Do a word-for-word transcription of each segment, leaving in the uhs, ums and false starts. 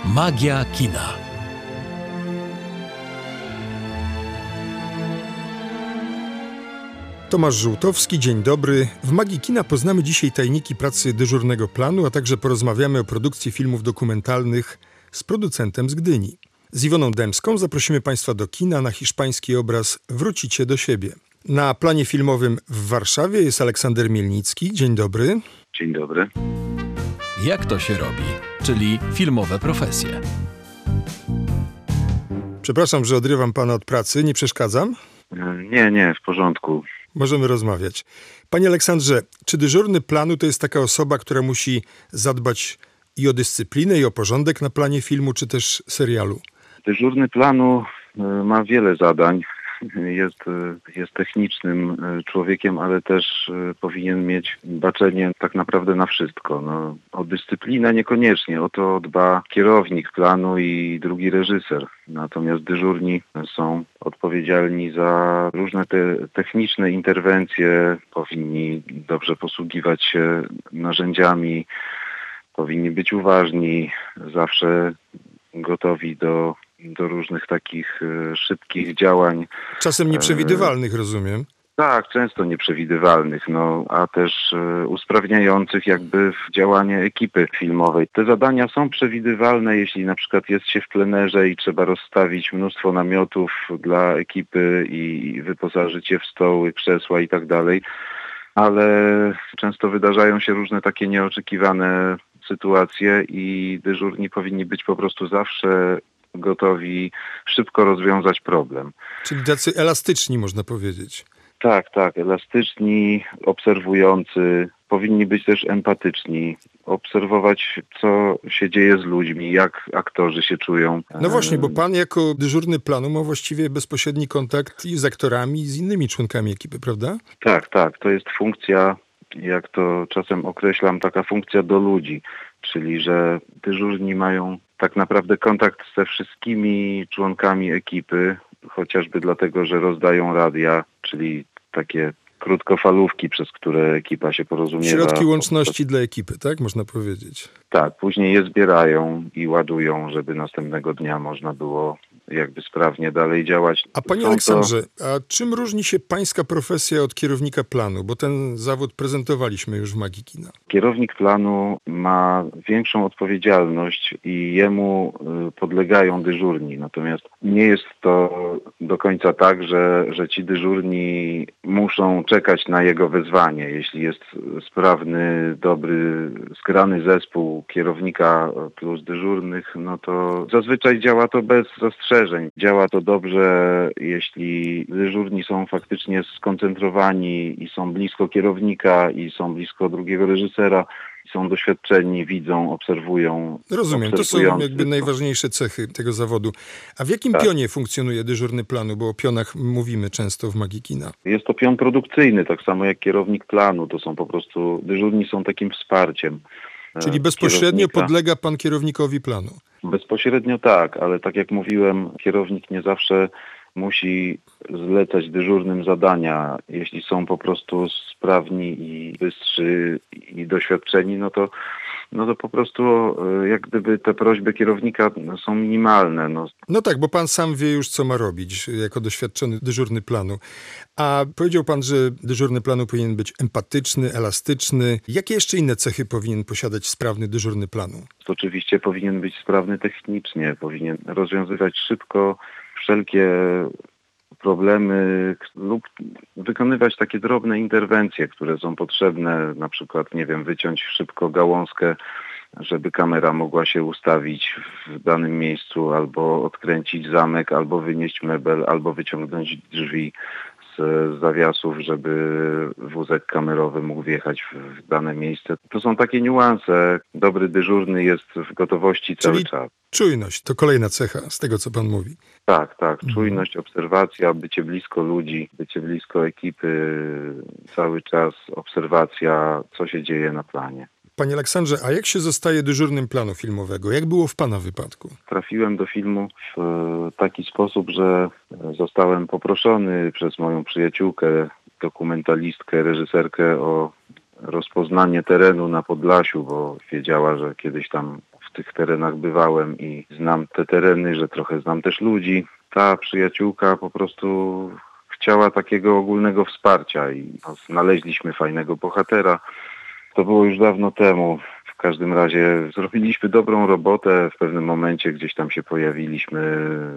Magia kina. Tomasz Żółtowski, dzień dobry. W Magii Kina poznamy dzisiaj tajniki pracy dyżurnego planu, a także porozmawiamy o produkcji filmów dokumentalnych z producentem z Gdyni. Z Iwoną Dębską zaprosimy Państwa do kina na hiszpański obraz Wrócicie do siebie. Na planie filmowym w Warszawie jest Aleksander Mielnicki. Dzień dobry. Dzień dobry. Jak to się robi? Czyli filmowe profesje. Przepraszam, że odrywam Pana od pracy. Nie przeszkadzam? Nie, nie, w porządku. Możemy rozmawiać. Panie Aleksandrze, czy dyżurny planu to jest taka osoba, która musi zadbać i o dyscyplinę, i o porządek na planie filmu, czy też serialu? Dyżurny planu ma wiele zadań. Jest, jest technicznym człowiekiem, ale też powinien mieć baczenie tak naprawdę na wszystko. No, o dyscyplinę niekoniecznie, o to dba kierownik planu i drugi reżyser. Natomiast dyżurni są odpowiedzialni za różne te techniczne interwencje, powinni dobrze posługiwać się narzędziami, powinni być uważni, zawsze gotowi do do różnych takich e, szybkich działań. Czasem nieprzewidywalnych, rozumiem. Tak, często nieprzewidywalnych, no, a też e, usprawniających jakby w działanie ekipy filmowej. Te zadania są przewidywalne, jeśli na przykład jest się w plenerze i trzeba rozstawić mnóstwo namiotów dla ekipy i, i wyposażyć je w stoły, krzesła i tak dalej, ale często wydarzają się różne takie nieoczekiwane sytuacje i dyżurni powinni być po prostu zawsze gotowi szybko rozwiązać problem. Czyli tacy elastyczni, można powiedzieć. Tak, tak, elastyczni, obserwujący, powinni być też empatyczni, obserwować, co się dzieje z ludźmi, jak aktorzy się czują. No właśnie, bo pan jako dyżurny planu ma właściwie bezpośredni kontakt i z aktorami, i z innymi członkami ekipy, prawda? Tak, tak, to jest funkcja, jak to czasem określam, taka funkcja do ludzi, czyli że dyżurni mają tak naprawdę kontakt ze wszystkimi członkami ekipy, chociażby dlatego, że rozdają radia, czyli takie krótkofalówki, przez które ekipa się porozumiewa. Środki łączności dla ekipy, tak? Można powiedzieć. Tak, później je zbierają i ładują, żeby następnego dnia można było jakby sprawnie dalej działać. A panie Są Aleksandrze, to... a czym różni się pańska profesja od kierownika planu? Bo ten zawód prezentowaliśmy już w Magii Kina. Kierownik planu ma większą odpowiedzialność i jemu podlegają dyżurni. Natomiast nie jest to do końca tak, że, że ci dyżurni muszą czekać na jego wezwanie. Jeśli jest sprawny, dobry, skrany zespół kierownika plus dyżurnych, no to zazwyczaj działa to bez zastrzeżeń. Działa to dobrze, jeśli dyżurni są faktycznie skoncentrowani i są blisko kierownika i są blisko drugiego reżysera, są doświadczeni, widzą, obserwują. Rozumiem, to są jakby najważniejsze cechy tego zawodu. A w jakim tak. pionie funkcjonuje dyżurny planu? Bo o pionach mówimy często w Magii Kina. Jest to pion produkcyjny, tak samo jak kierownik planu. To są po prostu, dyżurni są takim wsparciem. Czyli bezpośrednio kierownika. Podlega pan kierownikowi planu? Bezpośrednio tak, ale tak jak mówiłem, kierownik nie zawsze musi zlecać dyżurnym zadania. Jeśli są po prostu sprawni i bystrzy i doświadczeni, no to, no to po prostu jak gdyby te prośby kierownika są minimalne. No. no tak, bo pan sam wie już, co ma robić jako doświadczony dyżurny planu. A powiedział pan, że dyżurny planu powinien być empatyczny, elastyczny. Jakie jeszcze inne cechy powinien posiadać sprawny dyżurny planu? To oczywiście powinien być sprawny technicznie, powinien rozwiązywać szybko wszelkie problemy lub wykonywać takie drobne interwencje, które są potrzebne, na przykład, nie wiem, wyciąć szybko gałązkę, żeby kamera mogła się ustawić w danym miejscu, albo odkręcić zamek, albo wynieść mebel, albo wyciągnąć drzwi z zawiasów, żeby wózek kamerowy mógł wjechać w dane miejsce. To są takie niuanse. Dobry dyżurny jest w gotowości cały Czyli czas. Czujność to kolejna cecha z tego, co pan mówi. Tak, tak. Czujność, obserwacja, bycie blisko ludzi, bycie blisko ekipy, cały czas obserwacja, co się dzieje na planie. Panie Aleksandrze, a jak się zostaje dyżurnym planu filmowego? Jak było w pana wypadku? Trafiłem do filmu w taki sposób, że zostałem poproszony przez moją przyjaciółkę, dokumentalistkę, reżyserkę o rozpoznanie terenu na Podlasiu, bo wiedziała, że kiedyś tam w tych terenach bywałem i znam te tereny, że trochę znam też ludzi. Ta przyjaciółka po prostu chciała takiego ogólnego wsparcia i znaleźliśmy fajnego bohatera. To było już dawno temu. W każdym razie zrobiliśmy dobrą robotę. W pewnym momencie gdzieś tam się pojawiliśmy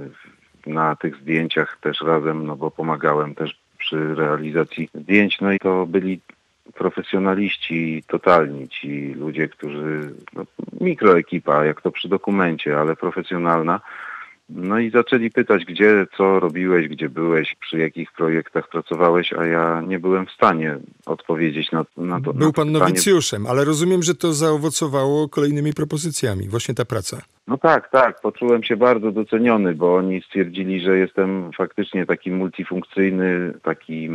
na tych zdjęciach też razem, no bo pomagałem też przy realizacji zdjęć. No i to byli profesjonaliści totalni, ci ludzie, którzy, no, mikroekipa, jak to przy dokumencie, ale profesjonalna. No i zaczęli pytać, gdzie, co robiłeś, gdzie byłeś, przy jakich projektach pracowałeś, a ja nie byłem w stanie odpowiedzieć na, na to. Był na to pan pytanie. nowicjuszem, ale rozumiem, że to zaowocowało kolejnymi propozycjami, właśnie ta praca. No tak, tak, poczułem się bardzo doceniony, bo oni stwierdzili, że jestem faktycznie taki multifunkcyjny, taki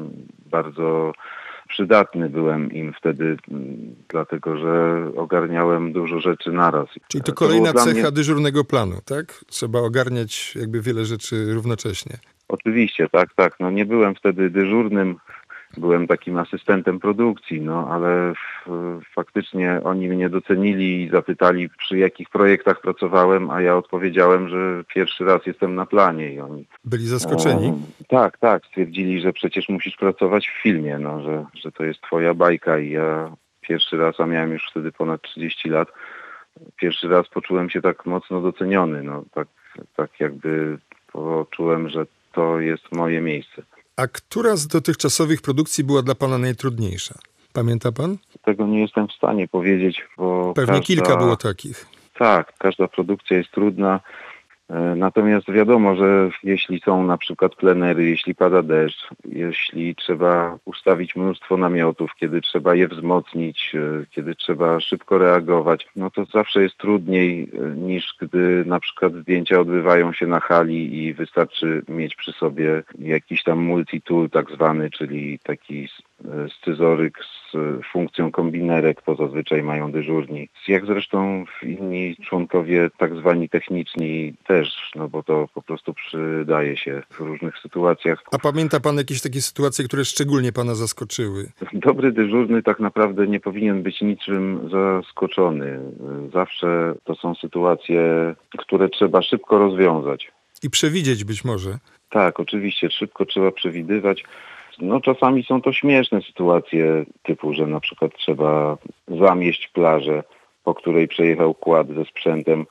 bardzo przydatny byłem im wtedy, dlatego że ogarniałem dużo rzeczy naraz. Czyli to kolejna to cecha mnie... dyżurnego planu, tak? Trzeba ogarniać jakby wiele rzeczy równocześnie. Oczywiście, tak, tak. No nie byłem wtedy dyżurnym, byłem takim asystentem produkcji, no ale f, faktycznie oni mnie docenili i zapytali, przy jakich projektach pracowałem, a ja odpowiedziałem, że pierwszy raz jestem na planie i oni... Byli zaskoczeni? E, tak, tak. Stwierdzili, że przecież musisz pracować w filmie, no, że, że to jest twoja bajka i ja pierwszy raz, a miałem już wtedy ponad trzydzieści lat, pierwszy raz poczułem się tak mocno doceniony, no tak, tak jakby poczułem, że to jest moje miejsce. A która z dotychczasowych produkcji była dla pana najtrudniejsza? Pamięta pan? Tego nie jestem w stanie powiedzieć, bo Pewnie każda... kilka było takich. Tak, każda produkcja jest trudna. Natomiast wiadomo, że jeśli są na przykład plenery, jeśli pada deszcz, jeśli trzeba ustawić mnóstwo namiotów, kiedy trzeba je wzmocnić, kiedy trzeba szybko reagować, no to zawsze jest trudniej niż gdy na przykład zdjęcia odbywają się na hali i wystarczy mieć przy sobie jakiś tam multitool tak zwany, czyli taki scyzoryk z funkcją kombinerek, to zazwyczaj mają dyżurni. Jak zresztą inni członkowie tak zwani techniczni też, no bo to po prostu przydaje się w różnych sytuacjach. A pamięta pan jakieś takie sytuacje, które szczególnie pana zaskoczyły? Dobry dyżurny tak naprawdę nie powinien być niczym zaskoczony. Zawsze to są sytuacje, które trzeba szybko rozwiązać. I przewidzieć być może. Tak, oczywiście, szybko trzeba przewidywać. No czasami są to śmieszne sytuacje typu, że na przykład trzeba zamieść plażę, po której przejechał quad ze sprzętem,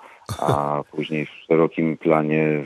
a później w szerokim planie,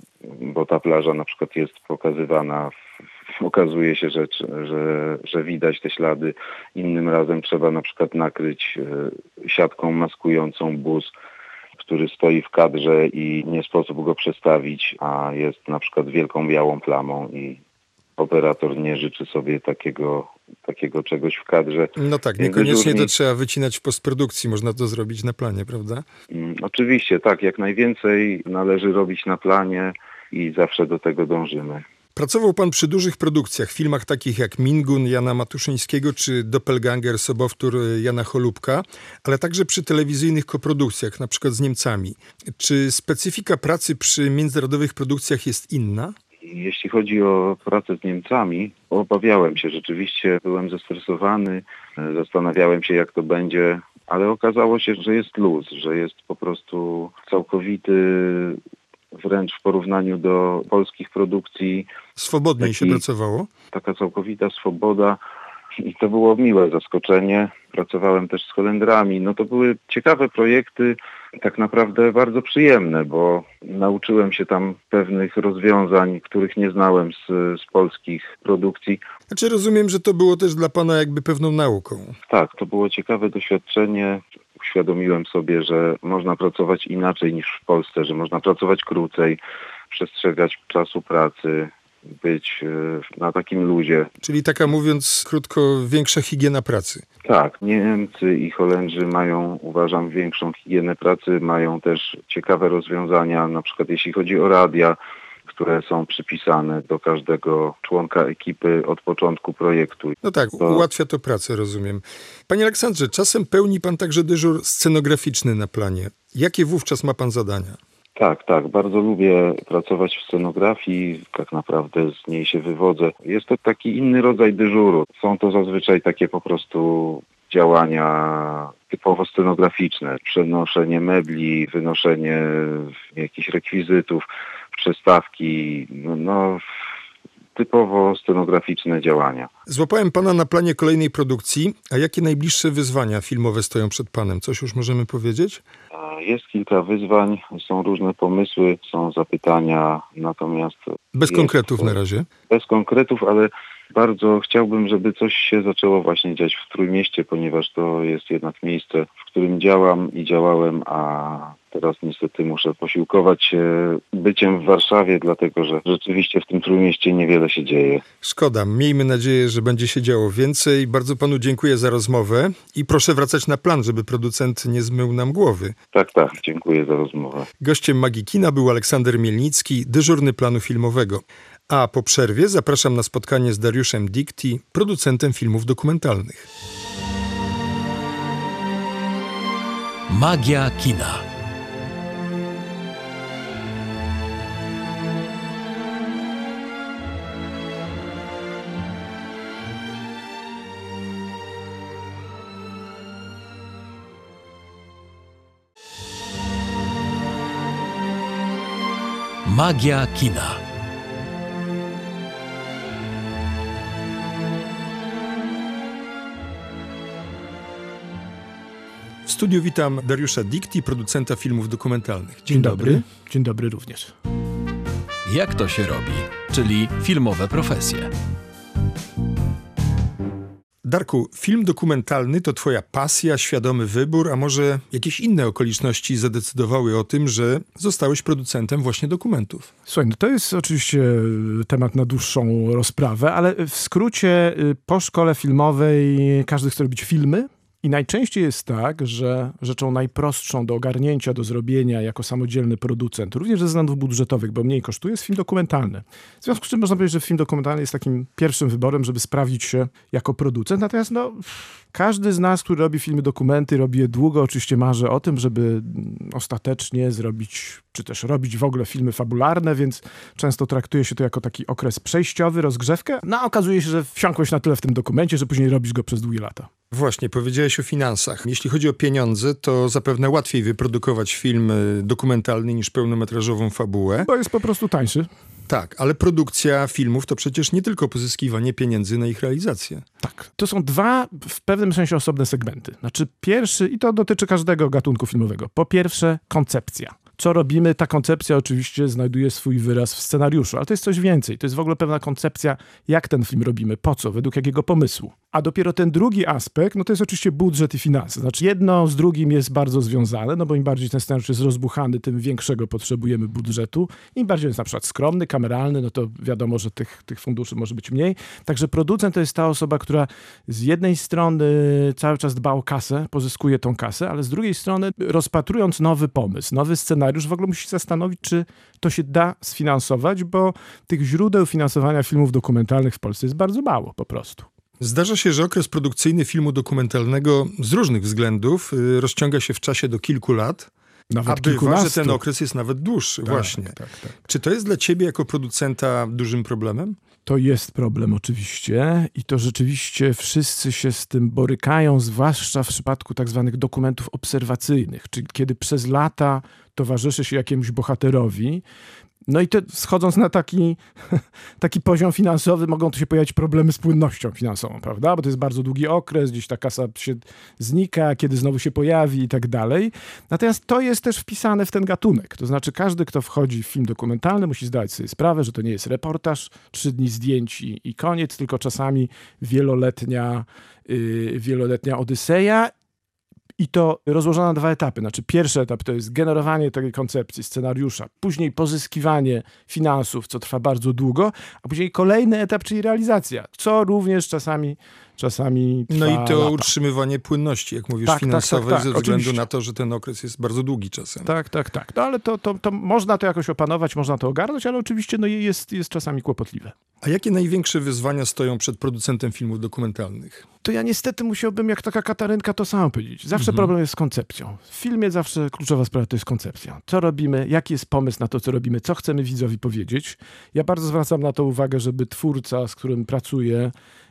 bo ta plaża na przykład jest pokazywana, okazuje się, że, że, że widać te ślady. Innym razem trzeba na przykład nakryć siatką maskującą bus, który stoi w kadrze i nie sposób go przestawić, a jest na przykład wielką białą plamą i operator nie życzy sobie takiego, takiego czegoś w kadrze. No tak, niekoniecznie dyżurni... to trzeba wycinać w postprodukcji, można to zrobić na planie, prawda? Mm, oczywiście, tak, jak najwięcej należy robić na planie i zawsze do tego dążymy. Pracował pan przy dużych produkcjach, filmach takich jak Mingun Jana Matuszyńskiego czy Doppelganger Sobowtór Jana Cholubka, ale także przy telewizyjnych koprodukcjach, na przykład z Niemcami. Czy specyfika pracy przy międzynarodowych produkcjach jest inna? Jeśli chodzi o pracę z Niemcami, obawiałem się rzeczywiście, byłem zestresowany, zastanawiałem się jak to będzie, ale okazało się, że jest luz, że jest po prostu całkowity, wręcz w porównaniu do polskich produkcji. Swobodniej taki, się pracowało? Taka całkowita swoboda i to było miłe zaskoczenie. Pracowałem też z Holendrami. No to były ciekawe projekty, tak naprawdę bardzo przyjemne, bo nauczyłem się tam pewnych rozwiązań, których nie znałem z, z polskich produkcji. Znaczy rozumiem, że to było też dla pana jakby pewną nauką. Tak, to było ciekawe doświadczenie. Uświadomiłem sobie, że można pracować inaczej niż w Polsce, że można pracować krócej, przestrzegać czasu pracy, być na takim luzie. Czyli taka mówiąc krótko, większa higiena pracy. Tak, Niemcy i Holendrzy mają, uważam, większą higienę pracy, mają też ciekawe rozwiązania, na przykład jeśli chodzi o radia, które są przypisane do każdego członka ekipy od początku projektu. No tak, to... ułatwia to pracę, rozumiem. Panie Aleksandrze, czasem pełni pan także dyżur scenograficzny na planie. Jakie wówczas ma pan zadania? Tak, tak. Bardzo lubię pracować w scenografii. Tak naprawdę z niej się wywodzę. Jest to taki inny rodzaj dyżuru. Są to zazwyczaj takie po prostu działania typowo scenograficzne, przenoszenie mebli, wynoszenie jakichś rekwizytów, przystawki, no, no typowo scenograficzne działania. Złapałem pana na planie kolejnej produkcji, a jakie najbliższe wyzwania filmowe stoją przed panem? Coś już możemy powiedzieć? Jest kilka wyzwań, są różne pomysły, są zapytania, natomiast... Bez jest, konkretów na razie? Bez konkretów, ale bardzo chciałbym, żeby coś się zaczęło właśnie dziać w Trójmieście, ponieważ to jest jednak miejsce, w którym działam i działałem, a teraz niestety muszę posiłkować się byciem w Warszawie, dlatego że rzeczywiście w tym Trójmieście niewiele się dzieje. Szkoda. Miejmy nadzieję, że będzie się działo więcej. Bardzo panu dziękuję za rozmowę i proszę wracać na plan, żeby producent nie zmył nam głowy. Tak, tak. Dziękuję za rozmowę. Gościem Magii Kina był Aleksander Mielnicki, dyżurny planu filmowego. A po przerwie zapraszam na spotkanie z Dariuszem Dicti, producentem filmów dokumentalnych. Magia kina. Magia kina. W studiu witam Dariusza Dicti, producenta filmów dokumentalnych. Dzień, Dzień dobry. dobry. Dzień dobry również. Jak to się robi? Czyli filmowe profesje. Darku, film dokumentalny to twoja pasja, świadomy wybór, a może jakieś inne okoliczności zadecydowały o tym, że zostałeś producentem właśnie dokumentów? Słuchaj, no to jest oczywiście temat na dłuższą rozprawę, ale w skrócie po szkole filmowej każdy chce robić filmy. I najczęściej jest tak, że rzeczą najprostszą do ogarnięcia, do zrobienia jako samodzielny producent, również ze względów budżetowych, bo mniej kosztuje, jest film dokumentalny. W związku z czym można powiedzieć, że film dokumentalny jest takim pierwszym wyborem, żeby sprawdzić się jako producent. Natomiast no, każdy z nas, który robi filmy dokumenty, robi je długo, oczywiście marzy o tym, żeby ostatecznie zrobić, czy też robić w ogóle filmy fabularne, więc często traktuje się to jako taki okres przejściowy, rozgrzewkę. No a okazuje się, że wsiąkłeś na tyle w tym dokumencie, że później robisz go przez długie lata. Właśnie, powiedziałeś o finansach. Jeśli chodzi o pieniądze, to zapewne łatwiej wyprodukować film dokumentalny niż pełnometrażową fabułę. Bo jest po prostu tańszy. Tak, ale produkcja filmów to przecież nie tylko pozyskiwanie pieniędzy na ich realizację. Tak. To są dwa w pewnym sensie osobne segmenty. Znaczy pierwszy, i to dotyczy każdego gatunku filmowego. Po pierwsze, koncepcja. Co robimy, ta koncepcja oczywiście znajduje swój wyraz w scenariuszu, ale to jest coś więcej. To jest w ogóle pewna koncepcja, jak ten film robimy, po co, według jakiego pomysłu. A dopiero ten drugi aspekt, no to jest oczywiście budżet i finanse. Znaczy jedno z drugim jest bardzo związane, no bo im bardziej ten scenariusz jest rozbuchany, tym większego potrzebujemy budżetu. Im bardziej jest na przykład skromny, kameralny, no to wiadomo, że tych, tych funduszy może być mniej. Także producent to jest ta osoba, która z jednej strony cały czas dba o kasę, pozyskuje tą kasę, ale z drugiej strony rozpatrując nowy pomysł, nowy scenariusz, w ogóle musi się zastanowić, czy to się da sfinansować, bo tych źródeł finansowania filmów dokumentalnych w Polsce jest bardzo mało po prostu. Zdarza się, że okres produkcyjny filmu dokumentalnego z różnych względów y, rozciąga się w czasie do kilku lat, Nawet a bywa, kilkunastu. że ten okres jest nawet dłuższy. Tak, Właśnie. tak, tak. Czy to jest dla ciebie jako producenta dużym problemem? To jest problem oczywiście i to rzeczywiście wszyscy się z tym borykają, zwłaszcza w przypadku tak zwanych dokumentów obserwacyjnych, czyli kiedy przez lata towarzyszy się jakiemuś bohaterowi. No i to schodząc na taki, taki poziom finansowy, mogą tu się pojawić problemy z płynnością finansową, prawda? Bo to jest bardzo długi okres, gdzieś ta kasa się znika, kiedy znowu się pojawi i tak dalej. Natomiast to jest też wpisane w ten gatunek. To znaczy każdy, kto wchodzi w film dokumentalny, musi zdawać sobie sprawę, że to nie jest reportaż, trzy dni zdjęć i, i koniec, tylko czasami wieloletnia, yy, wieloletnia odyseja. I to rozłożone na dwa etapy. Znaczy pierwszy etap to jest generowanie tej koncepcji, scenariusza, później pozyskiwanie finansów, co trwa bardzo długo, a później kolejny etap, czyli realizacja, co również czasami, czasami trwa No i to lata. utrzymywanie płynności, jak mówisz, Tak, tak, finansowej, tak, tak, ze względu oczywiście. na to, że ten okres jest bardzo długi czasem. Tak, tak, tak. No ale to, to, to można to jakoś opanować, można to ogarnąć, ale oczywiście no, jest, jest czasami kłopotliwe. A jakie największe wyzwania stoją przed producentem filmów dokumentalnych? To ja niestety musiałbym, jak taka Katarynka, to samo powiedzieć. Zawsze Mhm. problem jest z koncepcją. W filmie zawsze kluczowa sprawa to jest koncepcja. Co robimy, jaki jest pomysł na to, co robimy, co chcemy widzowi powiedzieć. Ja bardzo zwracam na to uwagę, żeby twórca, z którym pracuję,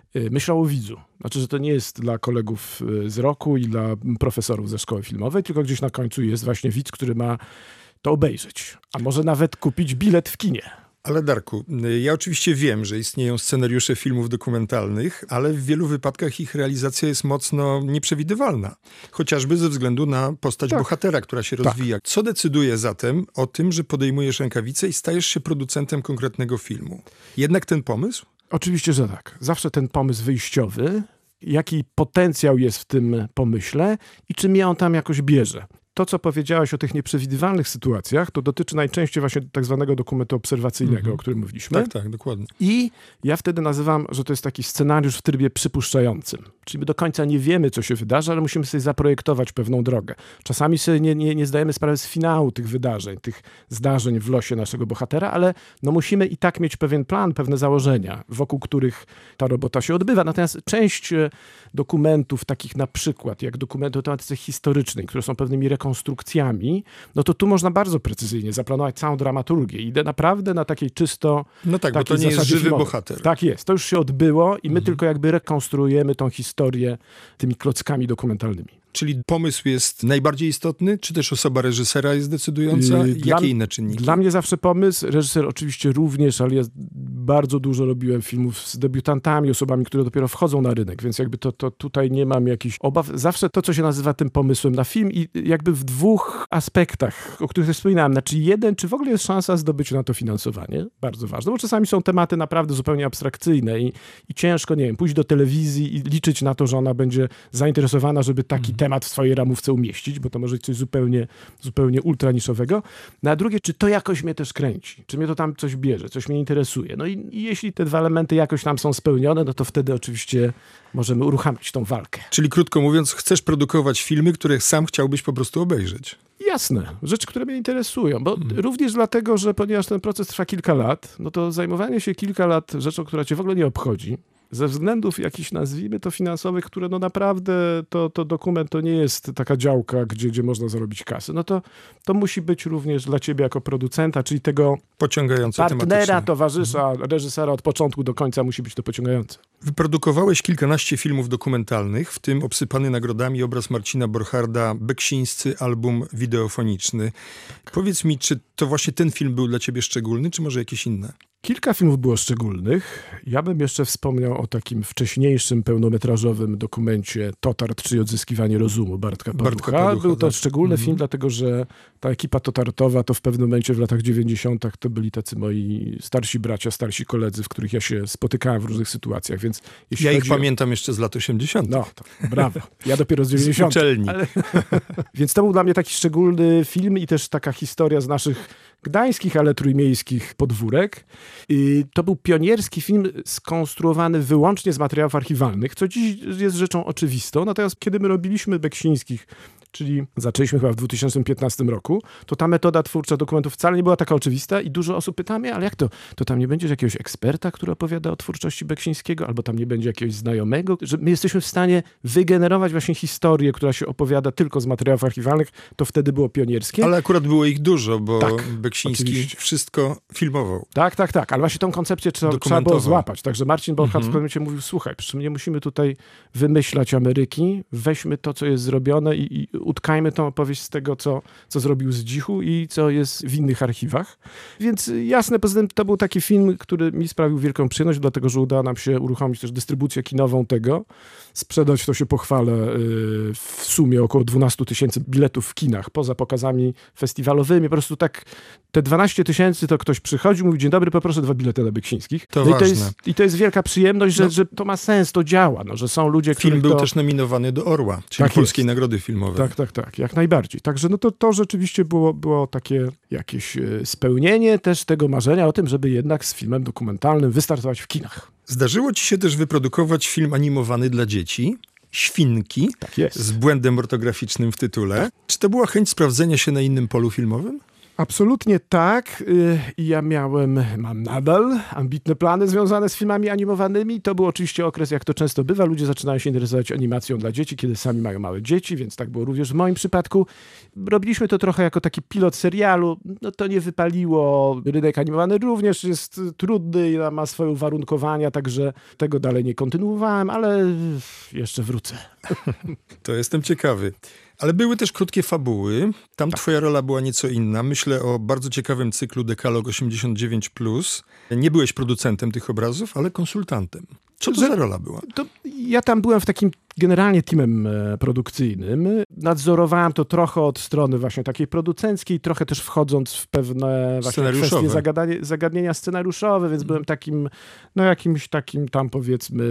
Myślał o widzu. Znaczy, że to nie jest dla kolegów z roku i dla profesorów ze szkoły filmowej, tylko gdzieś na końcu jest właśnie widz, który ma to obejrzeć. A może nawet kupić bilet w kinie. Ale Darku, ja oczywiście wiem, że istnieją scenariusze filmów dokumentalnych, ale w wielu wypadkach ich realizacja jest mocno nieprzewidywalna. Chociażby ze względu na postać tak. bohatera, która się rozwija. Tak. Co decyduje zatem o tym, że podejmujesz rękawice i stajesz się producentem konkretnego filmu? Jednak ten pomysł? Oczywiście, że tak. Zawsze ten pomysł wyjściowy, jaki potencjał jest w tym pomyśle i czy mnie on tam jakoś bierze. To, co powiedziałeś o tych nieprzewidywalnych sytuacjach, to dotyczy najczęściej właśnie tak zwanego dokumentu obserwacyjnego, mm-hmm. o którym mówiliśmy. Tak, tak, dokładnie. I ja wtedy nazywam, że to jest taki scenariusz w trybie przypuszczającym. Czyli my do końca nie wiemy, co się wydarzy, ale musimy sobie zaprojektować pewną drogę. Czasami sobie nie, nie, nie zdajemy sprawy z finału tych wydarzeń, tych zdarzeń w losie naszego bohatera, ale no musimy i tak mieć pewien plan, pewne założenia, wokół których ta robota się odbywa. Natomiast część dokumentów, takich na przykład, jak dokumenty o tematyce historycznej, które są pewnymi rekonstrukcjami, no to tu można bardzo precyzyjnie zaplanować całą dramaturgię. Idę naprawdę na takiej czysto... No tak, bo to nie jest żywy filmowej. bohater. Tak jest, to już się odbyło i my mhm. tylko jakby rekonstruujemy tą historię tymi klockami dokumentalnymi. Czyli pomysł jest najbardziej istotny, czy też osoba reżysera jest decydująca? Yy, Jakie dla, inne czynniki? Dla mnie zawsze pomysł, reżyser oczywiście również, ale ja bardzo dużo robiłem filmów z debiutantami, osobami, które dopiero wchodzą na rynek, więc jakby to, to tutaj nie mam jakichś obaw. Zawsze to, co się nazywa tym pomysłem na film i jakby w dwóch aspektach, o których wspominałem. Znaczy jeden, czy w ogóle jest szansa zdobyć na to finansowanie? Bardzo ważne, bo czasami są tematy naprawdę zupełnie abstrakcyjne i, i ciężko, nie wiem, pójść do telewizji i liczyć na to, że ona będzie zainteresowana, żeby taki temat w swojej ramówce umieścić, bo to może być coś zupełnie, zupełnie ultraniszowego. No a drugie, czy to jakoś mnie też kręci? Czy mnie to tam coś bierze? Coś mnie interesuje? No i, i jeśli te dwa elementy jakoś tam są spełnione, no to wtedy oczywiście możemy uruchamiać tą walkę. Czyli krótko mówiąc, chcesz produkować filmy, które sam chciałbyś po prostu obejrzeć. Jasne. Rzeczy, które mnie interesują. Bo hmm. również dlatego, że ponieważ ten proces trwa kilka lat, no to zajmowanie się kilka lat rzeczą, która cię w ogóle nie obchodzi, ze względów jakichś, nazwijmy to, finansowych, które no naprawdę, to, to dokument to nie jest taka działka, gdzie, gdzie można zarobić kasę. No to, to musi być również dla ciebie jako producenta, czyli tego pociągające partnera, tematycznie. towarzysza, mhm. reżysera od początku do końca musi być to pociągające. Wyprodukowałeś kilkanaście filmów dokumentalnych, w tym obsypany nagrodami obraz Marcina Borcharda, Beksińscy album wideofoniczny. Powiedz mi, czy to właśnie ten film był dla ciebie szczególny, czy może jakieś inne? Kilka filmów było szczególnych. Ja bym jeszcze wspomniał o takim wcześniejszym, pełnometrażowym dokumencie Totart, czyli Odzyskiwanie rozumu Bartka Palucha. Bartka Palucha był to tak. szczególny mhm. film, dlatego że ta ekipa totartowa to w pewnym momencie w latach dziewięćdziesiątych to byli tacy moi starsi bracia, starsi koledzy, w których ja się spotykałem w różnych sytuacjach. Więc jeśli ja ich o... pamiętam jeszcze z lat osiemdziesiątych. No, to brawo. Ja dopiero z dziewięćdziesiątych. Z uczelni. Ale... Więc to był dla mnie taki szczególny film i też taka historia z naszych gdańskich, ale trójmiejskich podwórek. I to był pionierski film skonstruowany wyłącznie z materiałów archiwalnych, co dziś jest rzeczą oczywistą. Natomiast kiedy my robiliśmy Beksińskich, czyli zaczęliśmy chyba w dwa tysiące piętnastym roku, to ta metoda twórcza dokumentów wcale nie była taka oczywista i dużo osób pyta mnie, ale jak to? To tam nie będzie jakiegoś eksperta, który opowiada o twórczości Beksińskiego, albo tam nie będzie jakiegoś znajomego, że my jesteśmy w stanie wygenerować właśnie historię, która się opowiada tylko z materiałów archiwalnych, to wtedy było pionierskie. Ale akurat było ich dużo, bo tak, Beksiński oczywiście. wszystko filmował. Tak, tak, tak, ale właśnie tą koncepcję trzeba, trzeba było złapać. Także Marcin Borchardt mhm. w pewnym momencie mówił, słuchaj, przy mnie musimy tutaj wymyślać Ameryki, weźmy to, co jest zrobione i, i utkajmy tą opowieść z tego, co, co zrobił Zdzichu i co jest w innych archiwach. Więc jasne, poza tym to był taki film, który mi sprawił wielką przyjemność, dlatego że udało nam się uruchomić też dystrybucję kinową tego. Sprzedać, to się pochwalę, w sumie około dwanaście tysięcy biletów w kinach, poza pokazami festiwalowymi. Po prostu tak te dwanaście tysięcy to ktoś przychodził, mówi, dzień dobry, poproszę dwa bilety na Beksińskich. To no ważne. I to, jest, I to jest wielka przyjemność, że, no. że to ma sens, to działa, no, że są ludzie, którzy Film był to... też nominowany do Orła, czyli tak Polskiej jest. Nagrody Filmowej. Tak, tak, tak, jak najbardziej. Także no to, to rzeczywiście było, było takie jakieś spełnienie też tego marzenia o tym, żeby jednak z filmem dokumentalnym wystartować w kinach. Zdarzyło ci się też wyprodukować film animowany dla dzieci, Świnki, tak jest. z błędem ortograficznym w tytule. Czy to była chęć sprawdzenia się na innym polu filmowym? Absolutnie tak. I ja miałem, mam nadal ambitne plany związane z filmami animowanymi. To był oczywiście okres, jak to często bywa, ludzie zaczynają się interesować animacją dla dzieci, kiedy sami mają małe dzieci, więc tak było również w moim przypadku. Robiliśmy to trochę jako taki pilot serialu. No to nie wypaliło. Rynek animowany również jest trudny i ma swoje uwarunkowania, także tego dalej nie kontynuowałem, ale jeszcze wrócę. To jestem ciekawy. Ale były też krótkie fabuły. Tam tak. Twoja rola była nieco inna. Myślę o bardzo ciekawym cyklu Dekalog osiemdziesiąt dziewięć plus. Nie byłeś producentem tych obrazów, ale konsultantem. Co to Że, za rola była? To ja tam byłem w takim generalnie teamem produkcyjnym. Nadzorowałem to trochę od strony właśnie takiej producenckiej, trochę też wchodząc w pewne właśnie kwestie zagadanie, zagadnienia scenariuszowe, więc byłem takim, no jakimś takim tam powiedzmy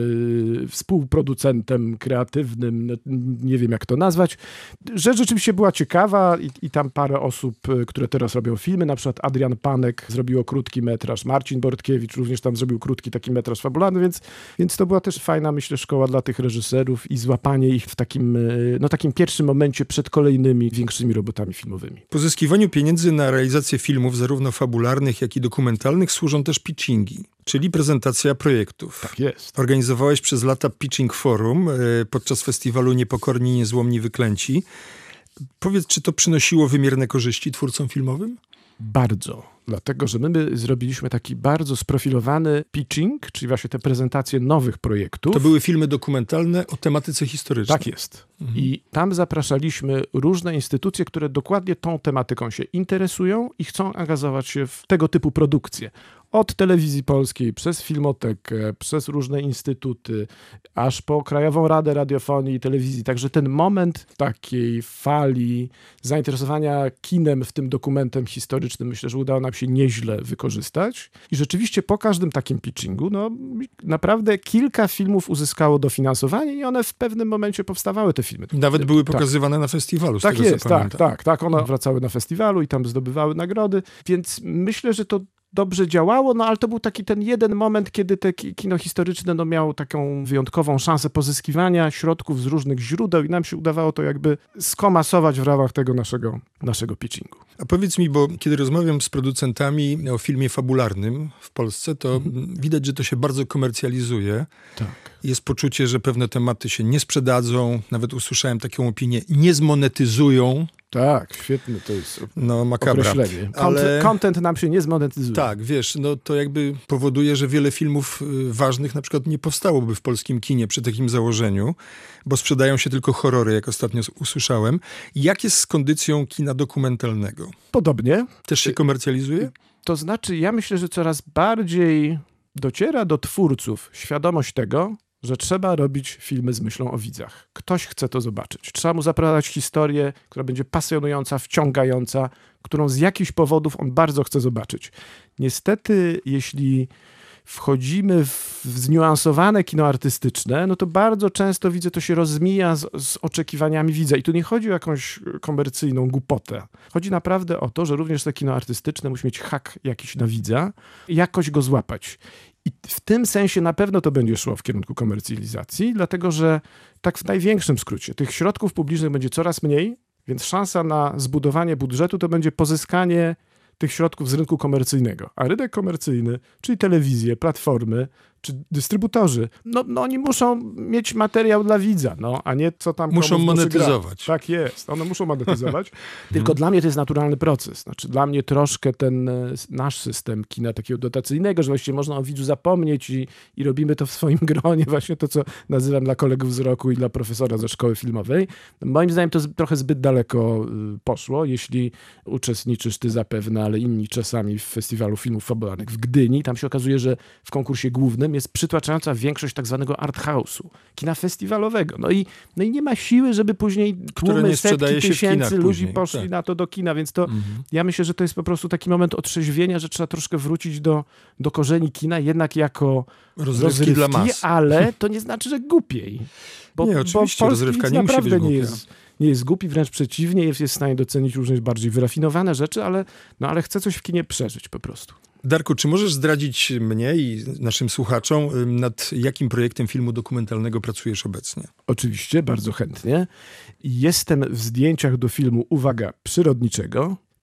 współproducentem kreatywnym, nie wiem jak to nazwać. Rzecz rzeczywiście była ciekawa i, i tam parę osób, które teraz robią filmy, na przykład Adrian Panek zrobiło krótki metraż, Marcin Bortkiewicz również tam zrobił krótki taki metraż fabularny, więc, więc to była też fajna, myślę, szkoła dla tych reżyserów i złapanie ich w takim, no, takim pierwszym momencie przed kolejnymi większymi robotami filmowymi. Pozyskiwaniu pieniędzy na realizację filmów zarówno fabularnych, jak i dokumentalnych służą też pitchingi, czyli prezentacja projektów. Tak jest. Organizowałeś przez lata Pitching Forum podczas festiwalu Niepokorni, Niezłomni, Wyklęci. Powiedz, czy to przynosiło wymierne korzyści twórcom filmowym? Bardzo. Dlatego, że my, my zrobiliśmy taki bardzo sprofilowany pitching, czyli właśnie te prezentacje nowych projektów. To były filmy dokumentalne o tematyce historycznej. Tak jest. Mhm. I tam zapraszaliśmy różne instytucje, które dokładnie tą tematyką się interesują i chcą angażować się w tego typu produkcje. Od Telewizji Polskiej, przez Filmotekę, przez różne instytuty, aż po Krajową Radę Radiofonii i Telewizji. Także ten moment takiej fali zainteresowania kinem, w tym dokumentem historycznym, myślę, że udało nam się nieźle wykorzystać. I rzeczywiście po każdym takim pitchingu, no naprawdę kilka filmów uzyskało dofinansowanie i one w pewnym momencie powstawały, te filmy. Nawet były pokazywane tak. na festiwalu, z tak tego jest, co tak, pamiętam. tak, tak. One wracały na festiwalu i tam zdobywały nagrody, więc myślę, że to dobrze działało, no ale to był taki ten jeden moment, kiedy te kino historyczne no, miało taką wyjątkową szansę pozyskiwania środków z różnych źródeł i nam się udawało to jakby skomasować w ramach tego naszego, naszego pitchingu. A powiedz mi, bo kiedy rozmawiam z producentami o filmie fabularnym w Polsce, to mhm. widać, że to się bardzo komercjalizuje. Tak. Jest poczucie, że pewne tematy się nie sprzedadzą, nawet usłyszałem taką opinię, nie zmonetyzują. Tak, świetne to jest no, makabra. określenie. Ale... Content nam się nie zmonetyzuje. Tak, wiesz, no to jakby powoduje, że wiele filmów ważnych na przykład nie powstałoby w polskim kinie przy takim założeniu, bo sprzedają się tylko horrory, jak ostatnio usłyszałem. Jak jest z kondycją kina dokumentalnego? Podobnie. Też się komercjalizuje? To znaczy, ja myślę, że coraz bardziej dociera do twórców świadomość tego, że trzeba robić filmy z myślą o widzach. Ktoś chce to zobaczyć. Trzeba mu zapowiadać historię, która będzie pasjonująca, wciągająca, którą z jakichś powodów on bardzo chce zobaczyć. Niestety, jeśli wchodzimy w zniuansowane kino artystyczne, no to bardzo często widzę, to się rozmija z, z oczekiwaniami widza. I tu nie chodzi o jakąś komercyjną głupotę. Chodzi naprawdę o to, że również to kino artystyczne musi mieć hak jakiś na widza i jakoś go złapać. I w tym sensie na pewno to będzie szło w kierunku komercjalizacji, dlatego że tak w największym skrócie tych środków publicznych będzie coraz mniej, więc szansa na zbudowanie budżetu to będzie pozyskanie tych środków z rynku komercyjnego. A rynek komercyjny, czyli telewizje, platformy, czy dystrybutorzy, no, no oni muszą mieć materiał dla widza, no, a nie co tam... Muszą monetyzować. Tak jest, one muszą monetyzować. Tylko dla mnie to jest naturalny proces. Znaczy dla mnie troszkę ten nasz system kina takiego dotacyjnego, że właściwie można o widzu zapomnieć i, i robimy to w swoim gronie, właśnie to, co nazywam dla kolegów z roku i dla profesora ze szkoły filmowej. Moim zdaniem to z, trochę zbyt daleko y, poszło. Jeśli uczestniczysz ty zapewne, ale inni czasami w Festiwalu Filmów Fabularnych w Gdyni, tam się okazuje, że w konkursie głównym jest przytłaczająca większość tak zwanego art house'u, kina festiwalowego. No i, no i nie ma siły, żeby później tłumy, setki tysięcy ludzi później poszli tak. na to do kina, więc to mhm. ja myślę, że to jest po prostu taki moment otrzeźwienia, że trzeba troszkę wrócić do, do korzeni kina, jednak jako rozrywki, rozrywki dla mas. Ale to nie znaczy, że głupiej. Bo, nie, oczywiście, bo rozrywka nie musi być głupia. Nie jest, nie jest głupi, wręcz przeciwnie, jest, jest w stanie docenić różne bardziej wyrafinowane rzeczy, ale, no, ale chce coś w kinie przeżyć po prostu. Darku, czy możesz zdradzić mnie i naszym słuchaczom, nad jakim projektem filmu dokumentalnego pracujesz obecnie? Oczywiście, bardzo chętnie. Jestem w zdjęciach do filmu, uwaga, przyrodniczego.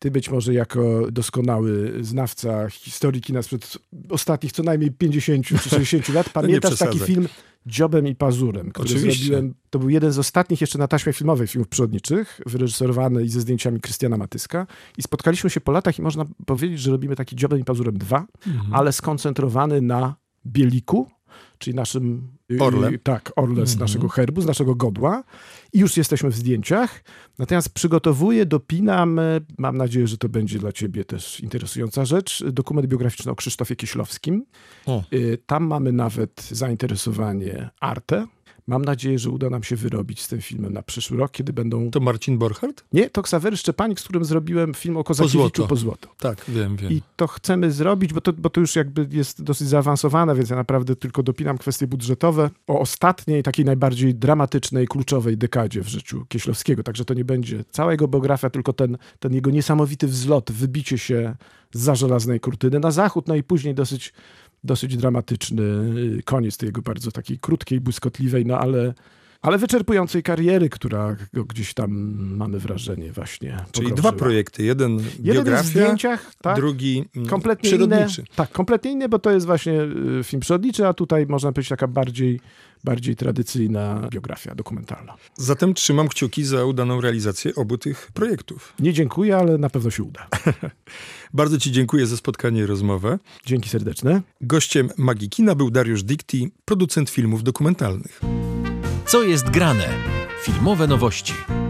Ty być może jako doskonały znawca historii kina sprzed ostatnich co najmniej pięćdziesięciu czy sześćdziesięciu lat pamiętasz taki film Dziobem i Pazurem, który Oczywiście. zrobiłem. To był jeden z ostatnich jeszcze na taśmie filmowej filmów przyrodniczych, wyreżyserowany i ze zdjęciami Krystiana Matyska. I spotkaliśmy się po latach i można powiedzieć, że robimy taki Dziobem i Pazurem dwa, mhm. ale skoncentrowany na Bieliku, czyli naszym orle. Yy, tak, orle z mhm. naszego herbu, z naszego godła. I już jesteśmy w zdjęciach. Natomiast przygotowuję, dopinam, mam nadzieję, że to będzie dla ciebie też interesująca rzecz, dokument biograficzny o Krzysztofie Kieślowskim. O. Yy, tam mamy nawet zainteresowanie Arte. Mam nadzieję, że uda nam się wyrobić z tym filmem na przyszły rok, kiedy będą... To Marcin Borchardt? Nie, to Ksawery Szczepanik, z którym zrobiłem film o Kozakiewiczu po złoto. Tak, wiem, wiem. I to chcemy zrobić, bo to, bo to już jakby jest dosyć zaawansowane, więc ja naprawdę tylko dopinam kwestie budżetowe o ostatniej, takiej najbardziej dramatycznej, kluczowej dekadzie w życiu Kieślowskiego. Także to nie będzie cała jego biografia, tylko ten, ten jego niesamowity wzlot, wybicie się zza żelaznej kurtyny na zachód, no i później dosyć dosyć dramatyczny koniec tej jego bardzo takiej krótkiej, błyskotliwej, no ale, ale wyczerpującej kariery, która go gdzieś tam, mamy wrażenie, właśnie Czyli pogrążyła. dwa projekty. Jeden, Jeden biografia, w zdjęciach, tak? drugi kompletnie przyrodniczy. Inne, tak, kompletnie inny, bo to jest właśnie film przyrodniczy, a tutaj można powiedzieć taka bardziej, bardziej tradycyjna biografia dokumentalna. Zatem trzymam kciuki za udaną realizację obu tych projektów. Nie dziękuję, ale na pewno się uda. Bardzo ci dziękuję za spotkanie i rozmowę. Dzięki serdeczne. Gościem Magii Kina był Dariusz Dicti, producent filmów dokumentalnych. Co jest grane? Filmowe nowości.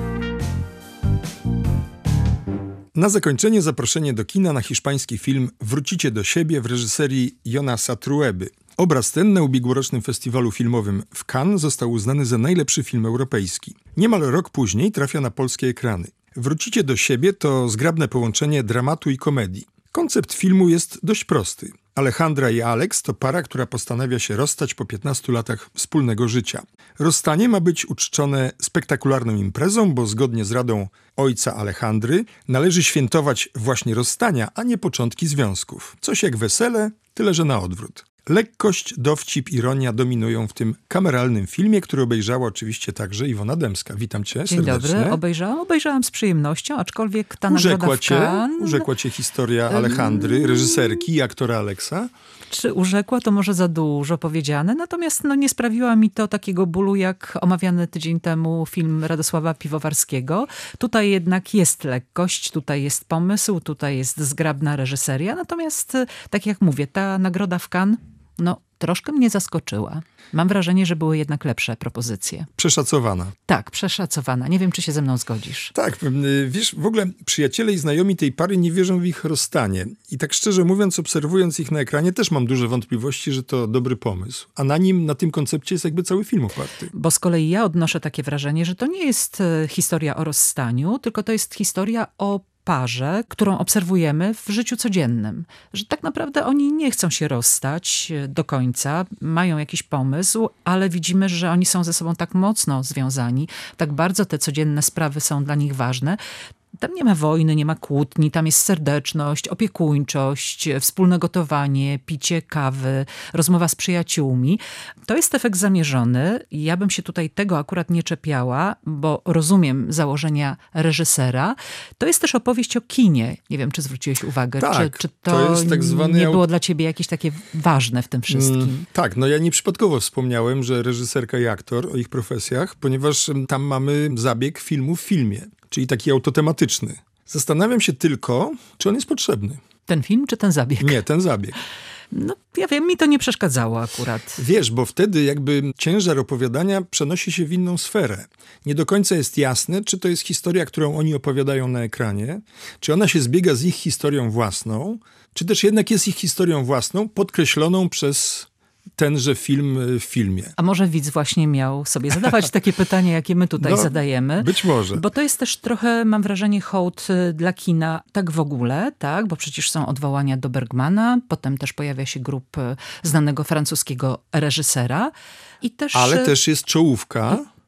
Na zakończenie zaproszenie do kina na hiszpański film Wrócicie do siebie w reżyserii Jonasa Trueby. Obraz ten na ubiegłorocznym festiwalu filmowym w Cannes został uznany za najlepszy film europejski. Niemal rok później trafia na polskie ekrany. Wrócicie do siebie to zgrabne połączenie dramatu i komedii. Koncept filmu jest dość prosty. Alejandra i Alex to para, która postanawia się rozstać po piętnastu latach wspólnego życia. Rozstanie ma być uczczone spektakularną imprezą, bo zgodnie z radą ojca Alejandry należy świętować właśnie rozstania, a nie początki związków. Coś jak wesele, tyle że na odwrót. Lekkość, dowcip, ironia dominują w tym kameralnym filmie, który obejrzała oczywiście także Iwona Dębska. Witam cię Dzień serdecznie. dobry, obejrzałam, obejrzałam z przyjemnością, aczkolwiek ta Urzekła nagroda w cię, Cannes, urzekła cię historia Alejandry, reżyserki i aktora Alexa? Czy urzekła, to może za dużo powiedziane, natomiast no, nie sprawiła mi to takiego bólu, jak omawiany tydzień temu film Radosława Piwowarskiego. Tutaj jednak jest lekkość, tutaj jest pomysł, tutaj jest zgrabna reżyseria, natomiast tak jak mówię, ta nagroda w Cannes, no troszkę mnie zaskoczyła. Mam wrażenie, że były jednak lepsze propozycje. Przeszacowana. Tak, przeszacowana. Nie wiem, czy się ze mną zgodzisz. Tak, wiesz, w ogóle przyjaciele i znajomi tej pary nie wierzą w ich rozstanie. I tak szczerze mówiąc, obserwując ich na ekranie, też mam duże wątpliwości, że to dobry pomysł. A na nim, na tym koncepcie jest jakby cały film oparty. Bo z kolei ja odnoszę takie wrażenie, że to nie jest historia o rozstaniu, tylko to jest historia o parze, którą obserwujemy w życiu codziennym. Że tak naprawdę oni nie chcą się rozstać do końca, mają jakiś pomysł, ale widzimy, że oni są ze sobą tak mocno związani, tak bardzo te codzienne sprawy są dla nich ważne. Tam nie ma wojny, nie ma kłótni, tam jest serdeczność, opiekuńczość, wspólne gotowanie, picie kawy, rozmowa z przyjaciółmi. To jest efekt zamierzony. Ja bym się tutaj tego akurat nie czepiała, bo rozumiem założenia reżysera. To jest też opowieść o kinie. Nie wiem, czy zwróciłeś uwagę, tak, czy, czy to, to jest tak zwany nie aut... było dla ciebie jakieś takie ważne w tym wszystkim. Mm, tak, no ja nieprzypadkowo wspomniałem, że reżyserka i aktor o ich profesjach, ponieważ tam mamy zabieg filmu w filmie. Czyli taki autotematyczny. Zastanawiam się tylko, czy on jest potrzebny. Ten film, czy ten zabieg? Nie, ten zabieg. No, ja wiem, mi to nie przeszkadzało akurat. Wiesz, bo wtedy jakby ciężar opowiadania przenosi się w inną sferę. Nie do końca jest jasne, czy to jest historia, którą oni opowiadają na ekranie, czy ona się zbiega z ich historią własną, czy też jednak jest ich historią własną, podkreśloną przez tenże film w filmie. A może widz właśnie miał sobie zadawać takie pytania, jakie my tutaj no, zadajemy. Być może. Bo to jest też trochę, mam wrażenie, hołd dla kina tak w ogóle, tak? Bo przecież są odwołania do Bergmana, potem też pojawia się grup znanego francuskiego reżysera. I też... Ale też jest czołówka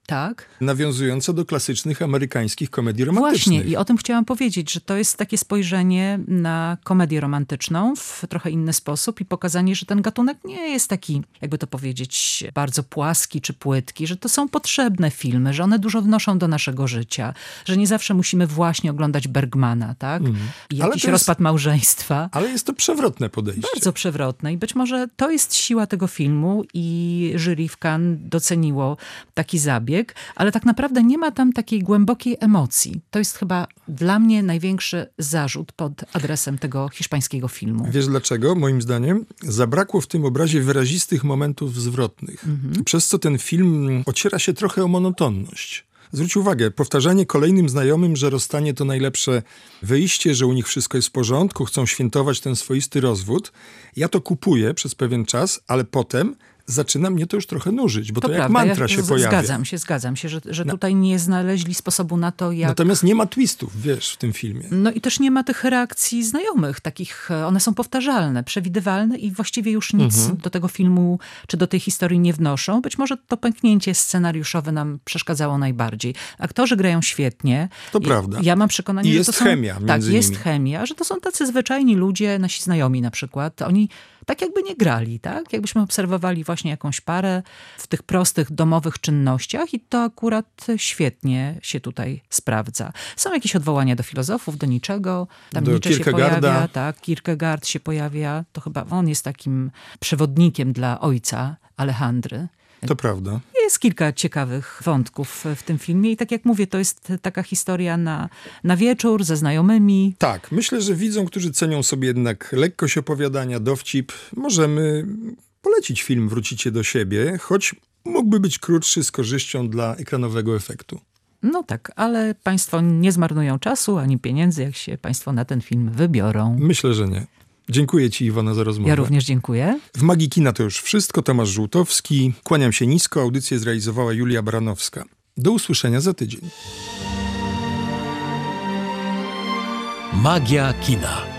Tak. nawiązująca do klasycznych amerykańskich komedii romantycznych. Właśnie i o tym chciałam powiedzieć, że to jest takie spojrzenie na komedię romantyczną w trochę inny sposób i pokazanie, że ten gatunek nie jest taki, jakby to powiedzieć, bardzo płaski czy płytki, że to są potrzebne filmy, że one dużo wnoszą do naszego życia, że nie zawsze musimy właśnie oglądać Bergmana, tak? Mm. I jakiś jest, rozpad małżeństwa. Ale jest to przewrotne podejście. Bardzo przewrotne i być może to jest siła tego filmu i jury w Cannes doceniło taki zabieg, ale tak naprawdę nie ma tam takiej głębokiej emocji. To jest chyba dla mnie największy zarzut pod adresem tego hiszpańskiego filmu. Wiesz dlaczego? Moim zdaniem zabrakło w tym obrazie wyrazistych momentów zwrotnych, mhm. przez co ten film ociera się trochę o monotonność. Zwróć uwagę, powtarzanie kolejnym znajomym, że rozstanie to najlepsze wyjście, że u nich wszystko jest w porządku, chcą świętować ten swoisty rozwód. Ja to kupuję przez pewien czas, ale potem zaczyna mnie to już trochę nużyć, bo to, to jak prawda, mantra ja się z- pojawia. Zgadzam się, zgadzam się, że, że no. tutaj nie znaleźli sposobu na to, jak... Natomiast nie ma twistów, wiesz, w tym filmie. No i też nie ma tych reakcji znajomych, takich, one są powtarzalne, przewidywalne i właściwie już nic mhm. do tego filmu, czy do tej historii nie wnoszą. Być może to pęknięcie scenariuszowe nam przeszkadzało najbardziej. Aktorzy grają świetnie. To I, prawda. Ja mam przekonanie, I że jest to są... chemia między Tak, nimi. jest chemia, że to są tacy zwyczajni ludzie, nasi znajomi na przykład. Oni tak jakby nie grali, tak? Jakbyśmy obserwowali właśnie jakąś parę w tych prostych, domowych czynnościach i to akurat świetnie się tutaj sprawdza. Są jakieś odwołania do filozofów, do niczego. Tam do Nietzsche się pojawia, tak, Kierkegaard się pojawia. To chyba on jest takim przewodnikiem dla ojca Alejandry. To prawda. Jest kilka ciekawych wątków w tym filmie i tak jak mówię, to jest taka historia na, na wieczór ze znajomymi. Tak, myślę, że widzom, którzy cenią sobie jednak lekkość opowiadania, dowcip, możemy polecić film Wrócicie do siebie, choć mógłby być krótszy z korzyścią dla ekranowego efektu. No tak, ale państwo nie zmarnują czasu ani pieniędzy, jak się państwo na ten film wybiorą. Myślę, że nie. Dziękuję ci, Iwona, za rozmowę. Ja również dziękuję. W Magii Kina to już wszystko. Tomasz Żółtowski. Kłaniam się nisko. Audycję zrealizowała Julia Baranowska. Do usłyszenia za tydzień. Magia kina.